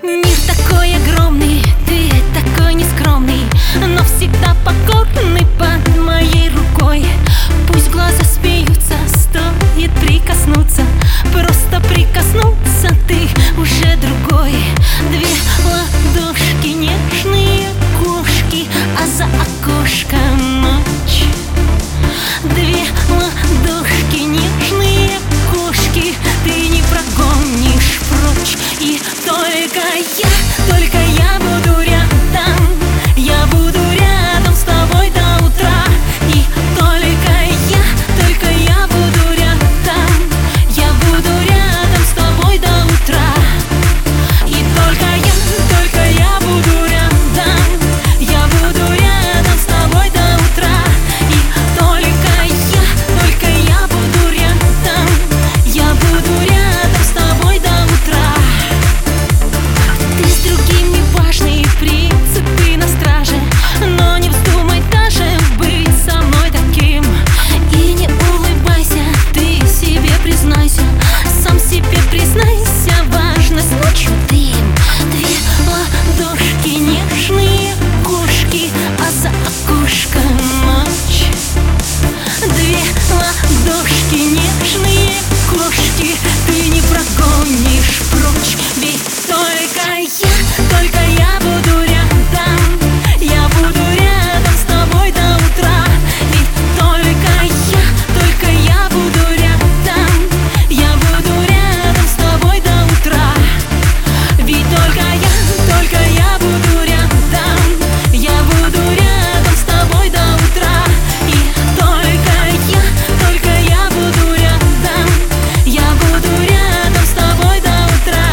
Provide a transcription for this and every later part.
Мир такой огромный, ты такой нескромный, но всегда покорный под моей рукой. Пусть глаза смеются, стоит прикоснуться, просто прикоснуться, ты уже другой. Две ладошки, нежные кошки, а за окошком ночь. Две ладошки, нежные кошки, ты не прогонишь прочь. И только я буду рядом, я буду рядом с тобой до утра. И только я буду рядом, я буду рядом с тобой до утра. И только я буду рядом, я буду рядом с тобой до утра. И только я буду рядом, я буду рядом с тобой до утра. Ты с другим не важный, принципы на страже, но не вздумай даже быть со мной таким. И не улыбайся, ты себе признайся, сам себе признайся, важность ночью дым. Две ладошки, нежные кошки, а за окошком ночь. Две ладошки, нежные кошки, ты не прогонишь прочь. Ведь только я буду рядом, я буду рядом с тобой до утра. Ведь только я буду рядом, я буду рядом с тобой до утра. Ведь только я буду рядом, я буду рядом с тобой до утра. И только я буду рядом, я буду рядом с тобой до утра.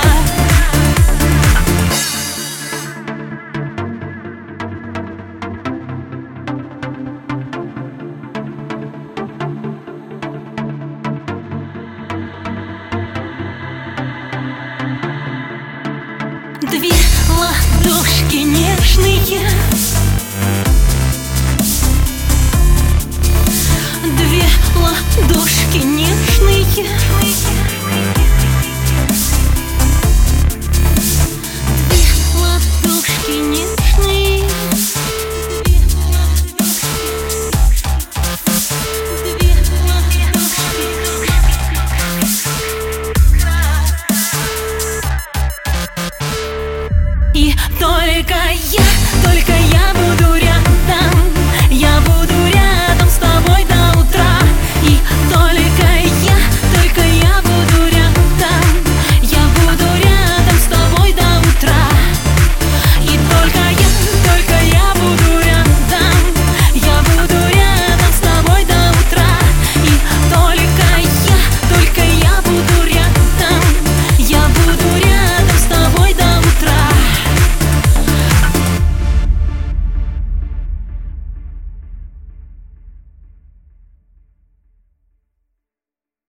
Две ладошки, нежные, две ладошки, нежные, две ладошки, нежные, две ладошки. И только я